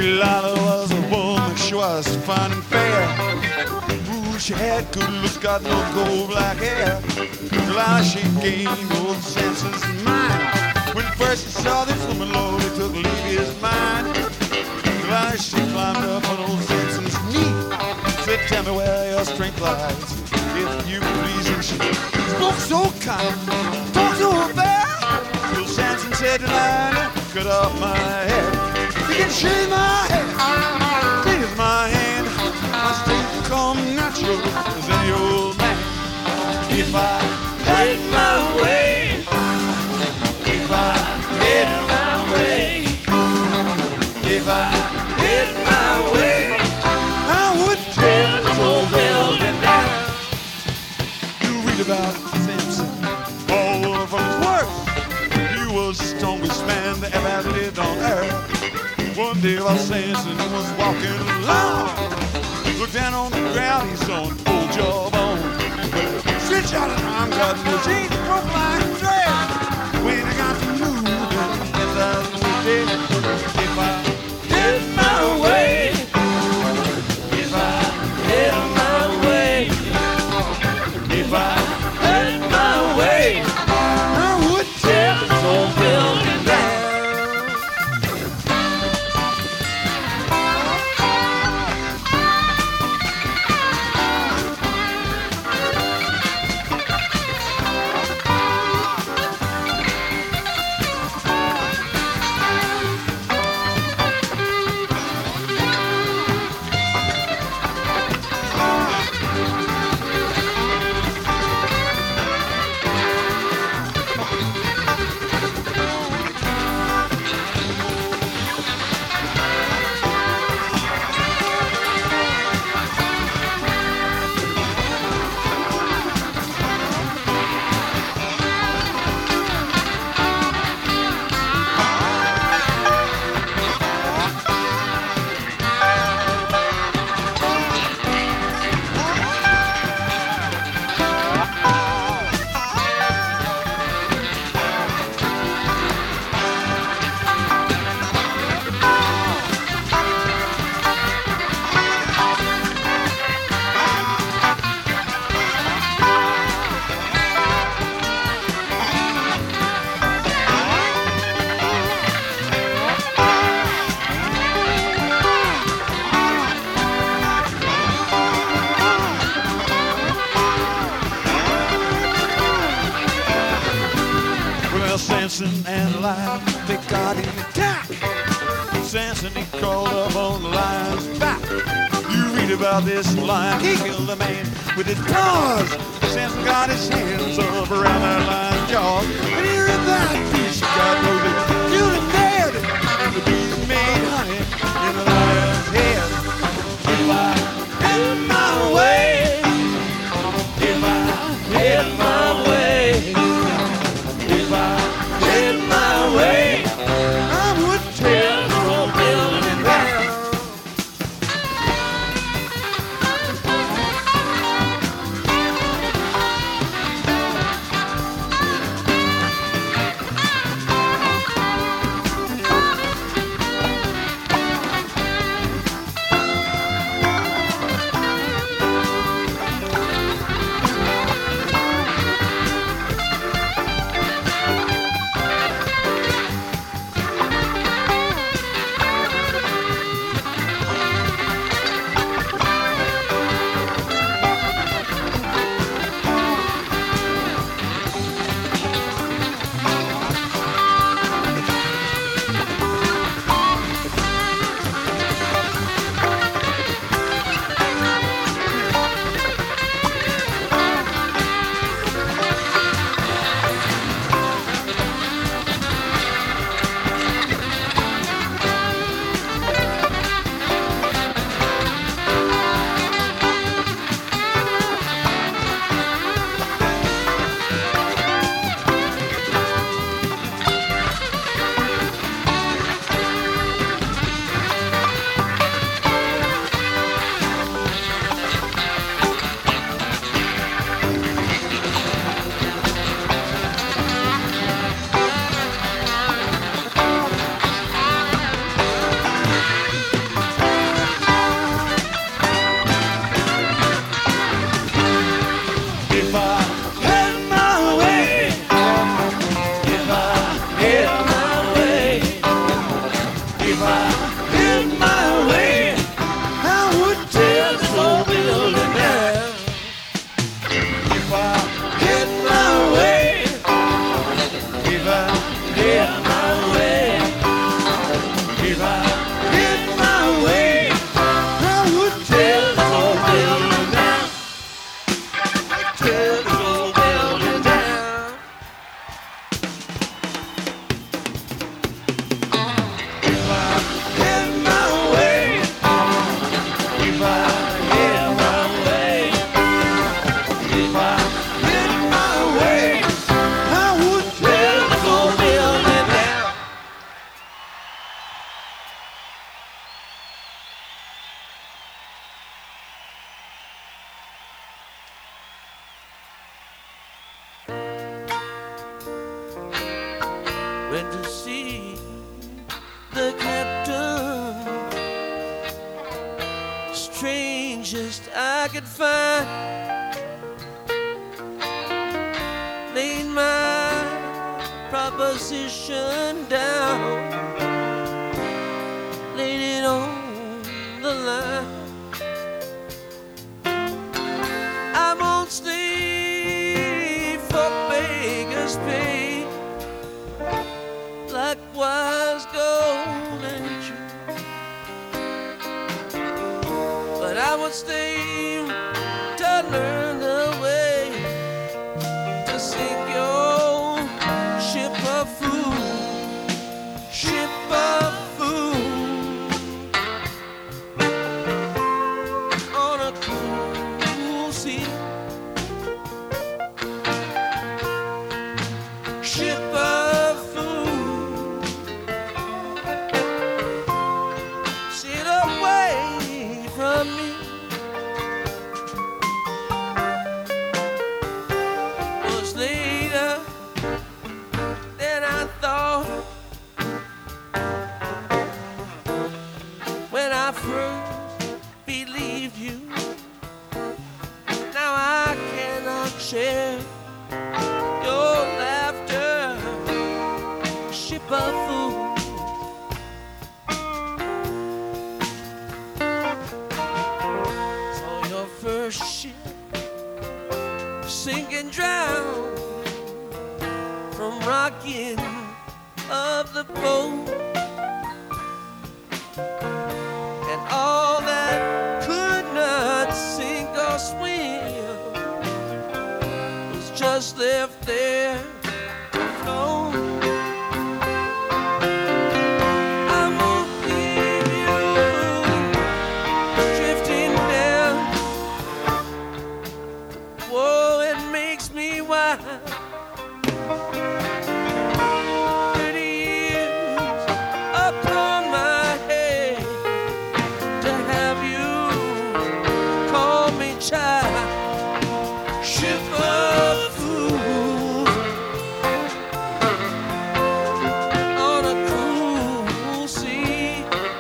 Delilah was a woman, she was fine and fair. Ooh, she had good looks, got no gold black hair. Delilah, she gained old Samson's mind. When first he saw this woman, Lord, he took leave his mind. Delilah, she climbed up on old Samson's knee. Said, tell me where your strength lies, if you please. And she spoke so kind, talked so fair. Old Samson said, Delilah, cut off my head. You can shave my head, raise my hand. My strength come natural as any old man. If I had my way, if I had my way, if I had my way, I would tear this old building down. You read about Samson all from his works. He was the strongest man that ever lived on earth. One day while Samson was walking along, looked down on the ground, he saw an old jawbone. Stretch out his arm, got no chains, broke like a thread. When I got to move, and I was dead. If I had my way, if I had my way, if I had my way, I would tear this old building down. Samson and Delilah, they got in attack. Samson, he crawled up on the lion's back. You read about this lion, he killed a man with his paws. Samson got his hands up around that lion's jaws. And he ripped that beast, God knows it, killed him dead. And the beast made honey in the lion's head. If I had my way, if I had my way, if I had my way, I would tear the whole building down. get my way, if I get my way, I would tear this old building down, tear this old building down. If I get my way, if I get my way, if I get my way, I would tear this old building down. Went to see the captain, strangest I could find, laid my proposition down, laid it on the line. I won't stay for beggars pay, likewise gold and true, but I would stay to learn the way to sink your ship of food, ship of food, on a cool sea, ship of food, sit away from me. Was later than I thought when I first believed you. Now I cannot share your laughter, ship of food. Saw your first ship sink and drown from rocking of the boat, and all that could not sink or swim was just left there to float. I won't leave you drifting down. Whoa, it makes me wild. 30 years upon my head to have you call me child, ship of food, on a cruel sea,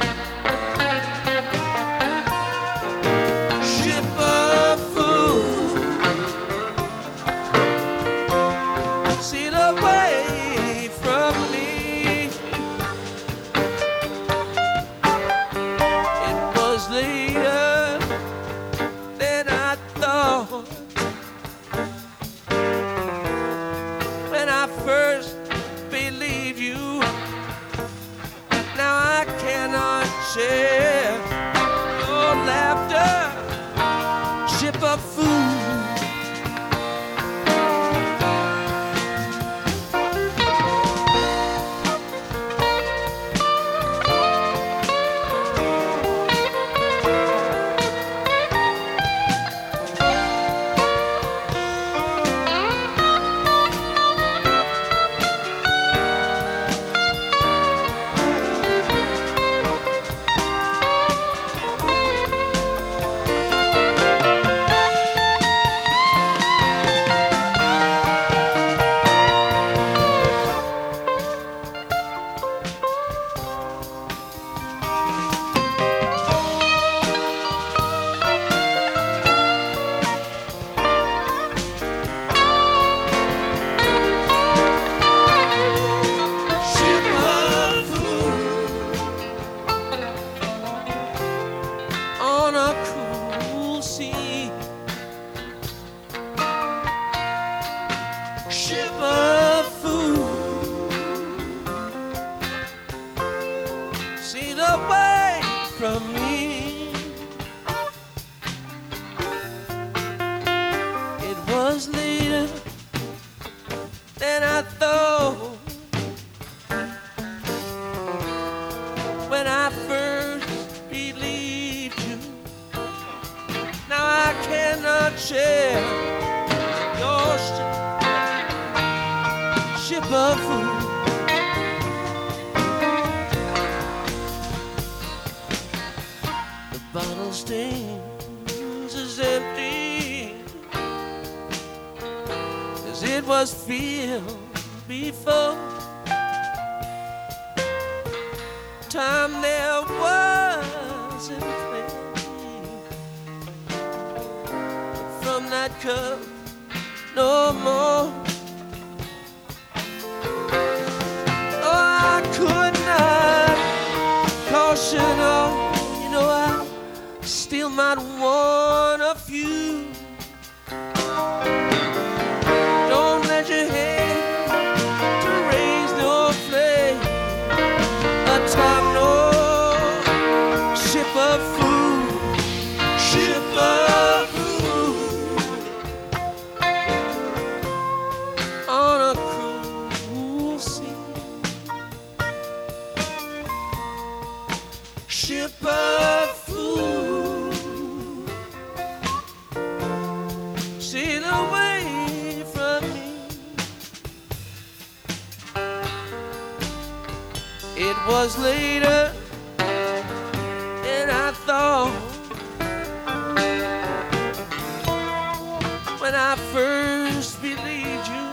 ship of food, sit away from me. It was later than I thought when I first believed you. Now I cannot share your laughter, ship of food. from me. It was later than I thought when I first believed you. Now I cannot share your ship of food. The bottle stands as empty as it was filled before. Time there wasn't plenty from that cup no more. Oh, I could not caution all. You know I still might want a few. Don't let your head to raise no flame atop no ship of food, ship of food on a cruel sea, ship of food, sail away from me. It was later than I thought when I first believed you.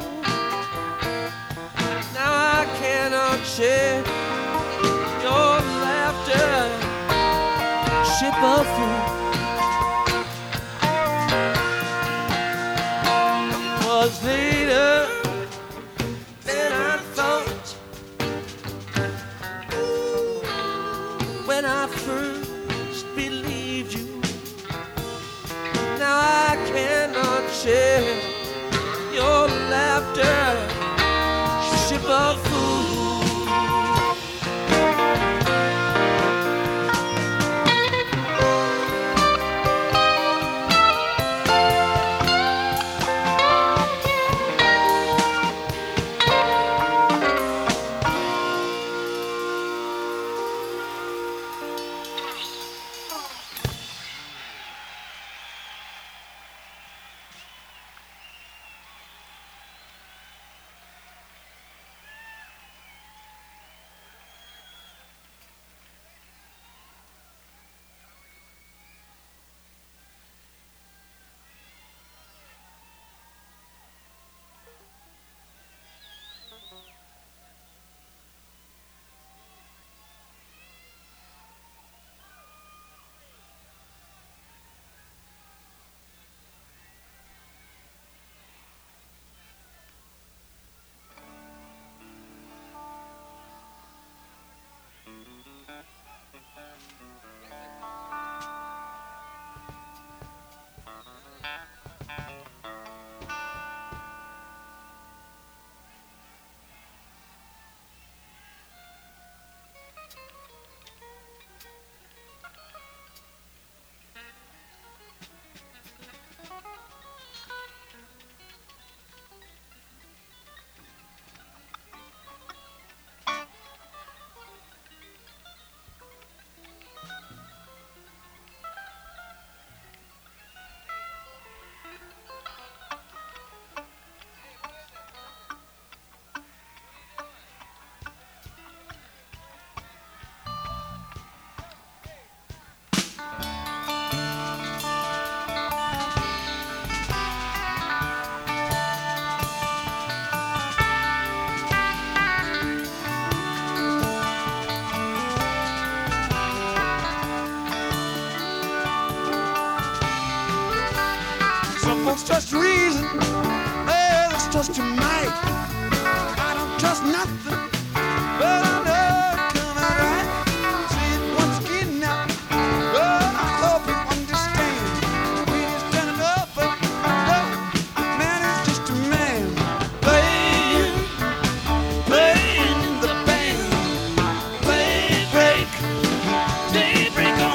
Now I cannot share your laughter, ship of food. It was later than I thought when I first believed you. Now I cannot share your laughter, ship of food. Trust reason, well, it's trust your might. I don't trust nothing, but I know it's coming right. See it once again now. Well, I hope you understand. We just done enough, but no, man is just a man. Playing the band, play break, daybreak.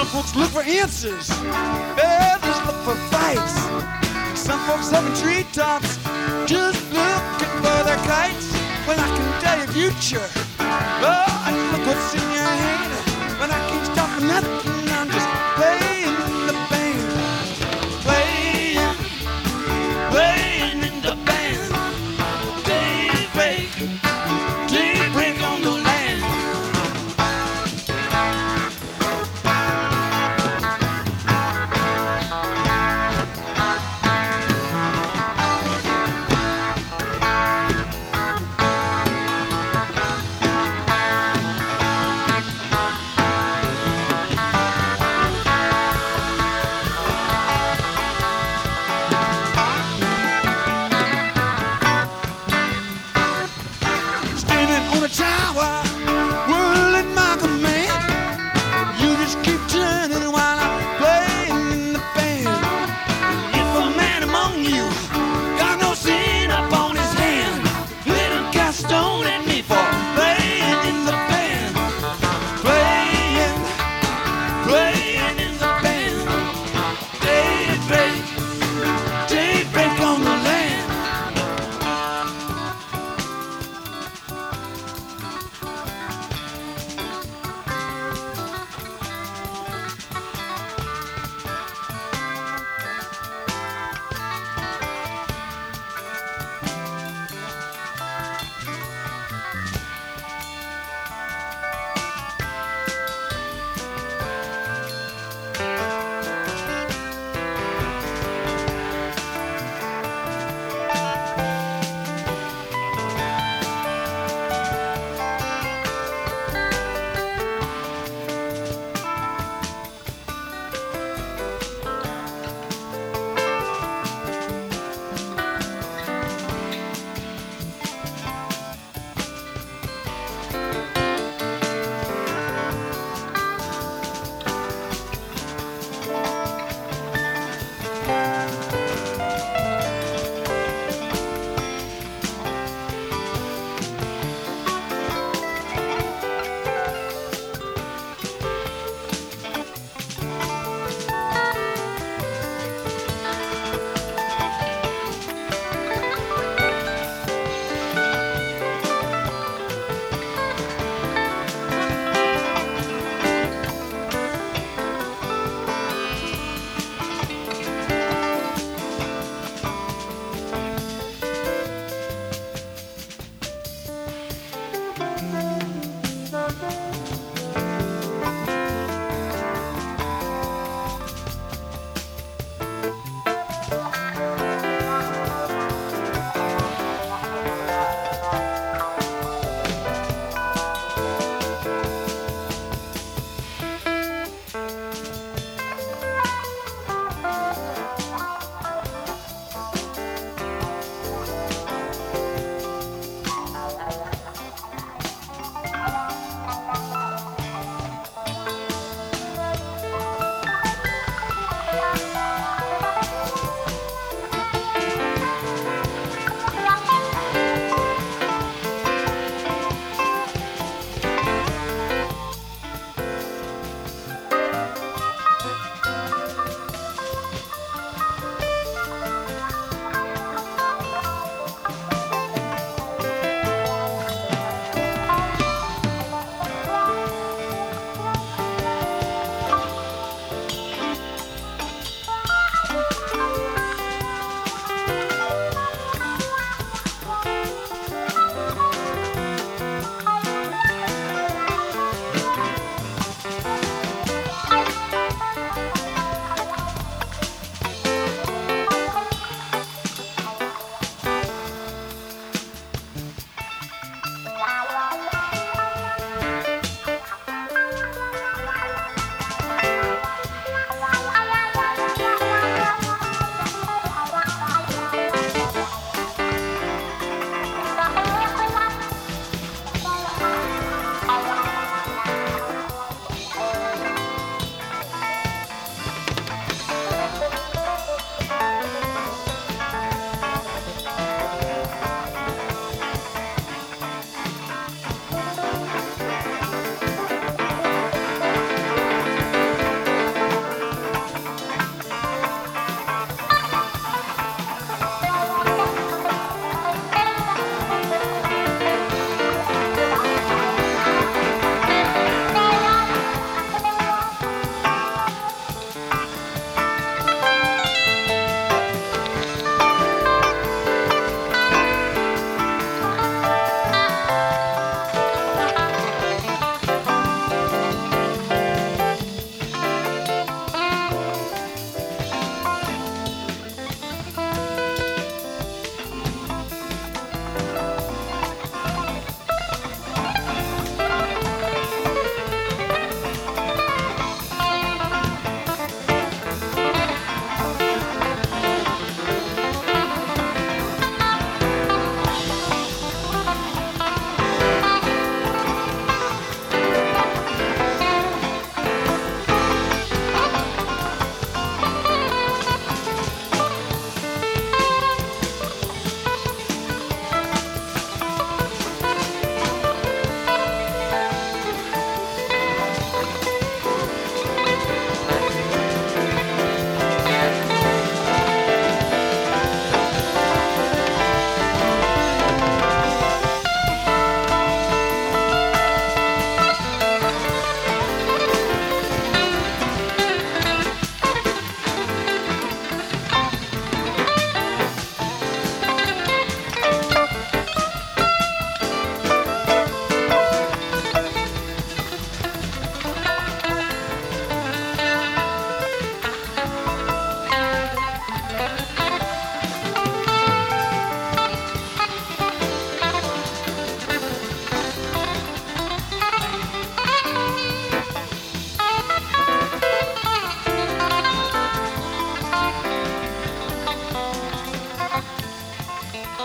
Some folks look for answers, others look for fights. Some folks up in treetops just looking for their kites. Well, I can tell you future. Oh, look what's in your hand. But I can't stop for nothing. I'm just playing in the band. Playing in the band. Daybreak on the land.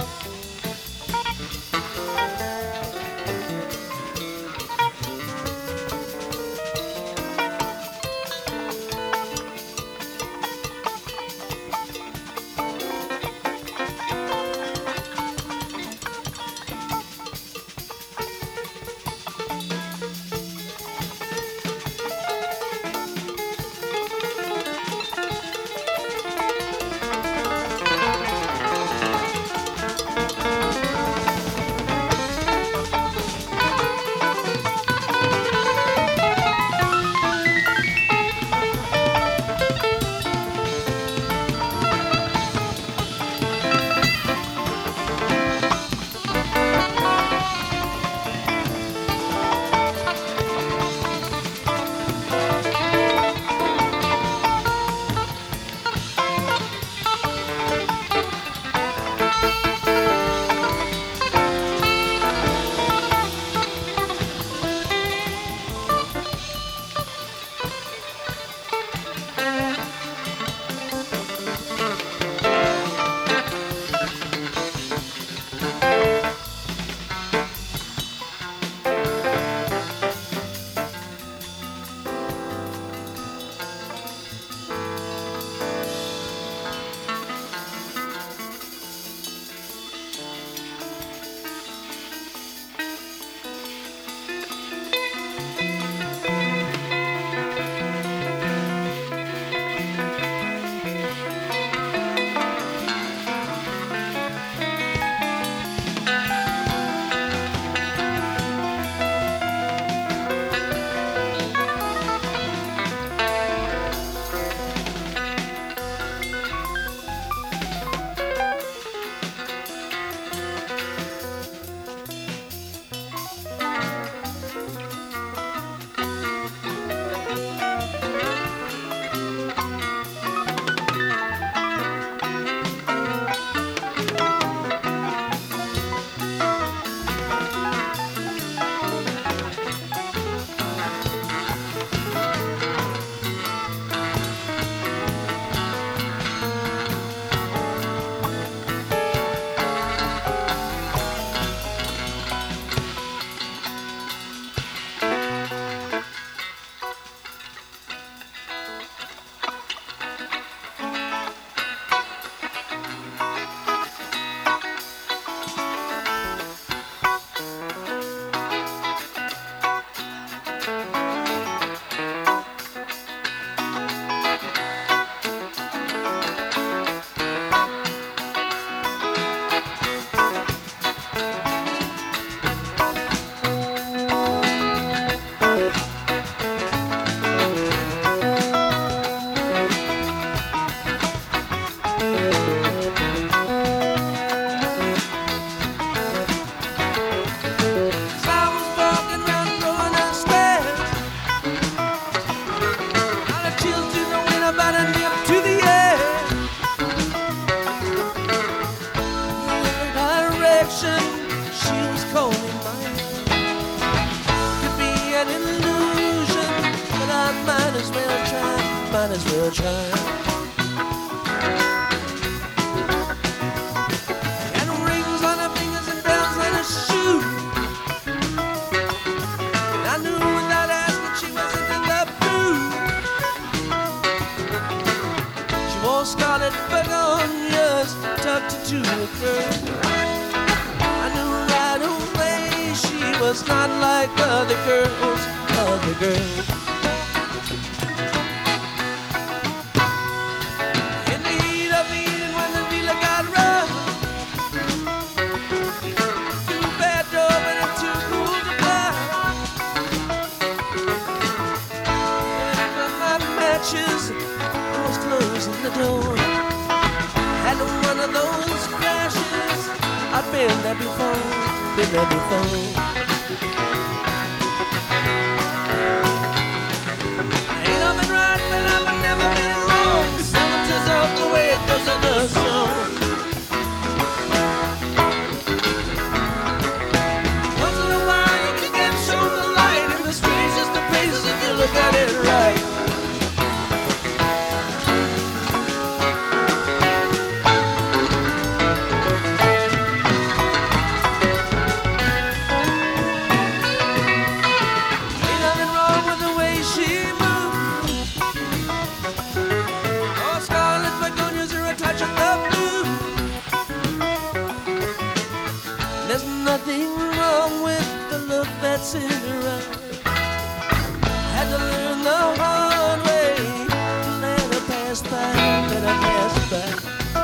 might as well try. And rings on her fingers and bells on her shoes. And I knew without asking she was into the blues. She wore scarlet begonias tucked into her skirt. I knew right away she was not like other girls, other girls. One of those crashes, I've been there before, been there before. Ain't I been right, but I've never been wrong. Someone tells out the way it goes in the song. Once in a while you can get shown the light in the strangest of places if you look at it right. There's nothing wrong with the look that's in her eye. Had to learn the hard way to let her pass by, let her pass by.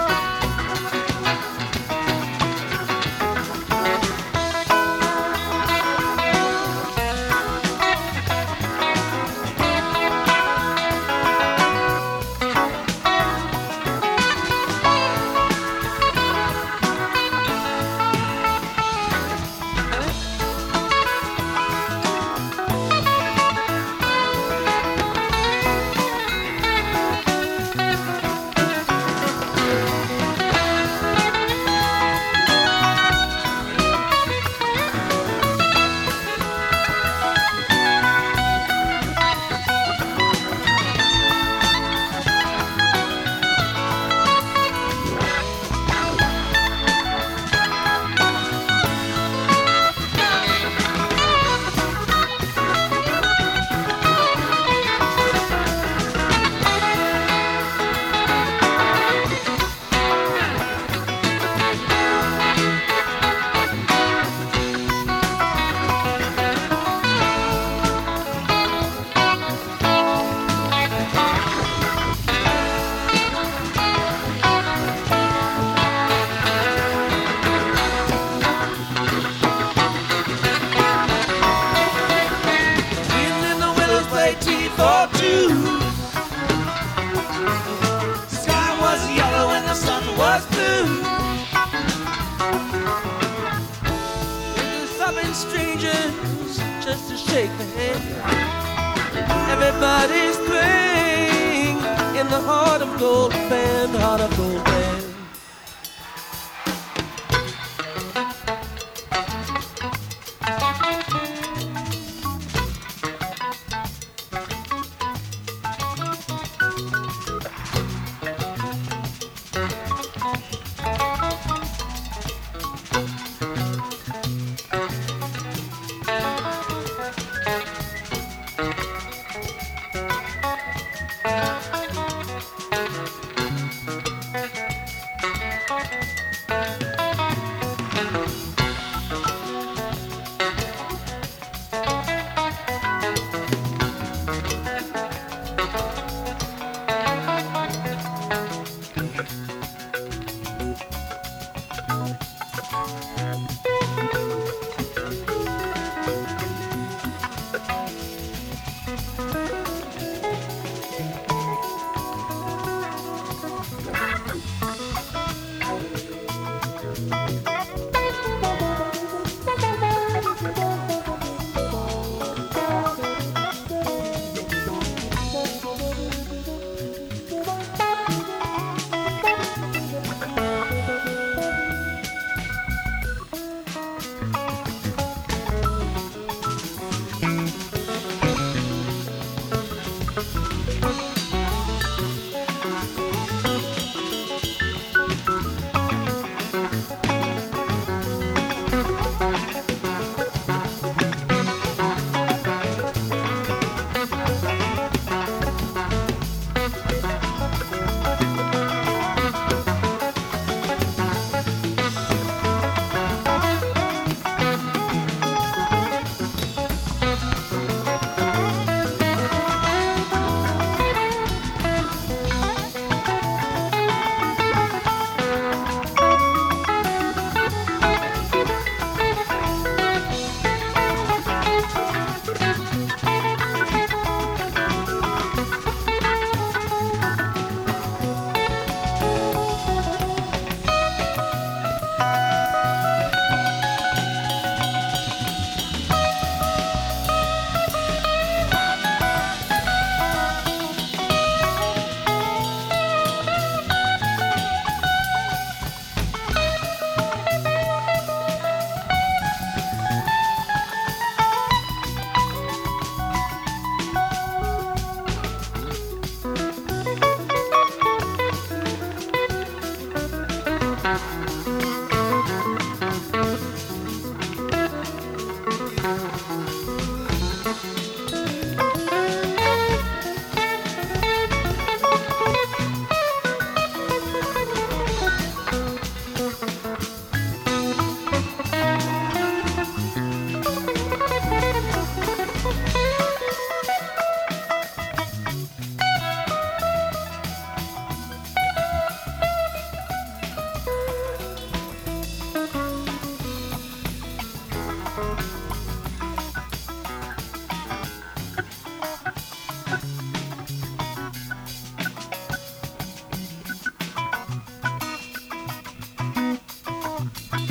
Strangers just to shake the hand. Everybody's playing in the heart of gold band, heart of gold band.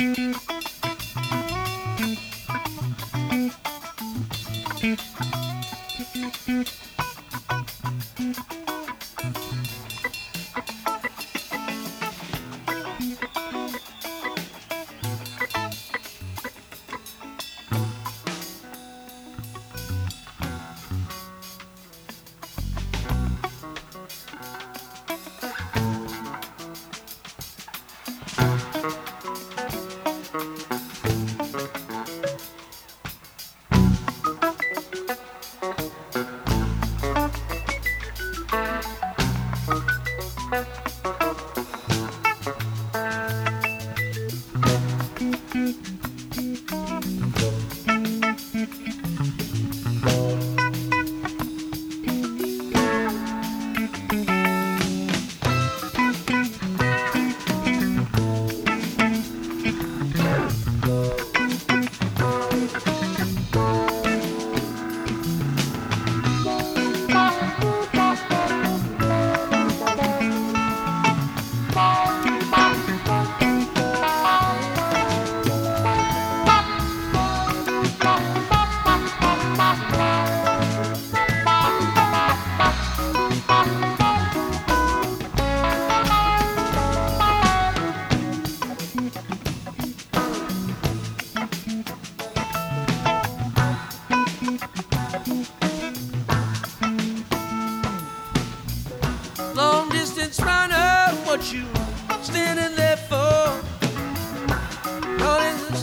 Long distance runner, what you standing there for? Running the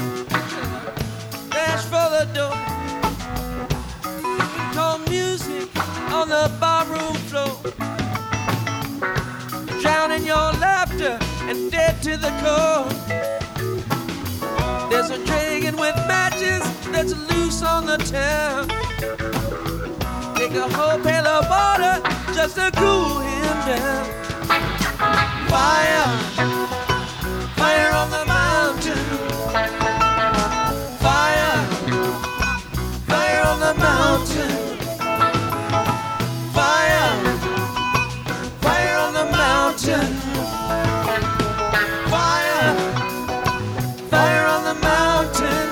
dash for the door. You can call music on the barroom floor, drowning your laughter and dead to the core. There's a dragon with matches that's loose on the town. Take a whole pail of water just to cool him down. Fire, fire on the mountain. Fire, fire on the mountain. Fire, fire on the mountain. Fire, fire on the mountain.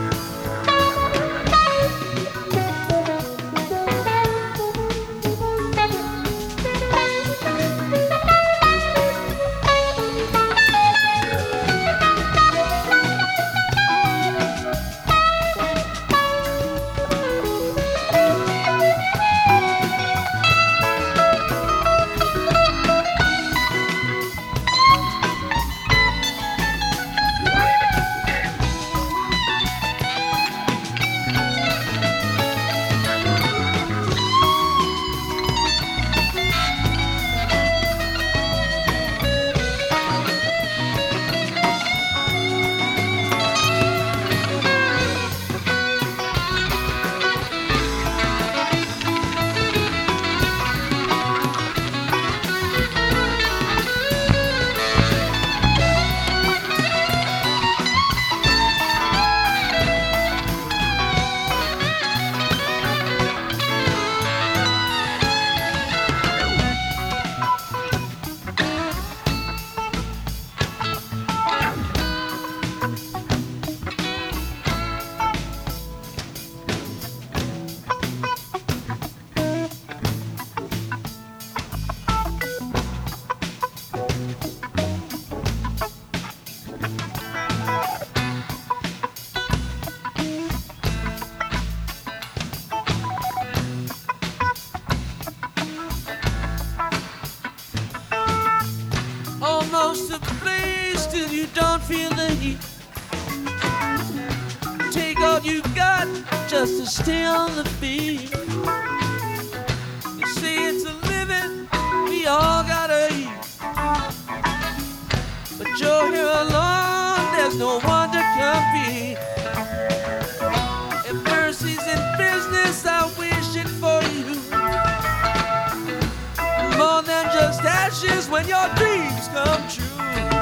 Almost a place till you don't feel the heat. Take all you got just to stay on the beat. You say it's a living we all gotta eat, but you're here alone, there's no one to compete. If mercy's in business, I wish it for you. More than just ashes when your dreams come true.